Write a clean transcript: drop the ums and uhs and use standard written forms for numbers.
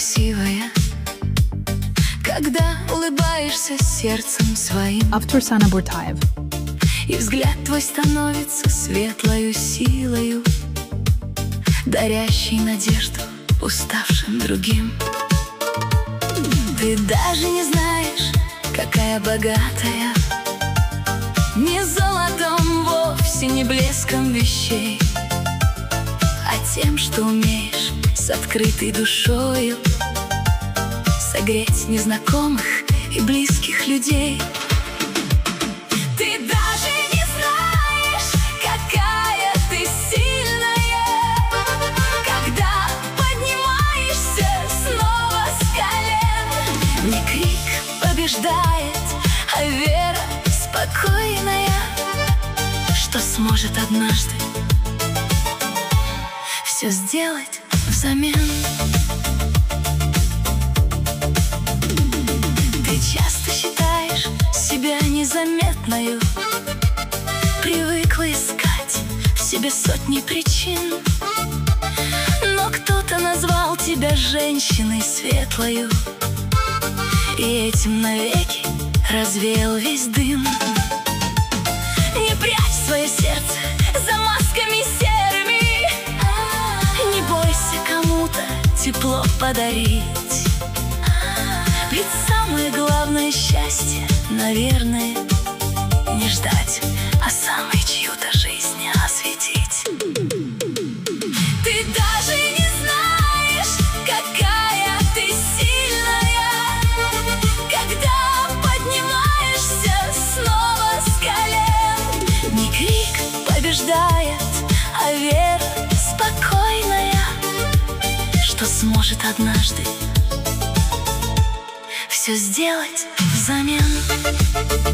красивая, когда улыбаешься сердцем своим. Автор Сана Буртаев. И взгляд твой становится светлою силою, дарящей надежду уставшим другим. Ты даже не знаешь, какая богатая, не золотом вовсе, не блеском вещей, а тем, что умеешь с открытой душою согреть незнакомых и близких людей. Ты даже не знаешь, какая ты сильная, когда поднимаешься снова с колен. Не крик побеждает, а вера спокойная, что сможет однажды все сделать взамен. Ты часто считаешь себя незаметною, привыкла искать в себе сотни причин, но кто-то назвал тебя женщиной светлою, и этим навеки развеял весь дым. Не прячь свое сердце за масками серыми, не бойся кому-то тепло подарить, ведь самое главное счастье, наверное, не ждать, а самой чью-то жизнь осветить. Ты даже не знаешь, какая ты сильная, когда поднимаешься снова с колен. Не крик побеждает, а вера спокойная, что сможет однажды все сделать взамен.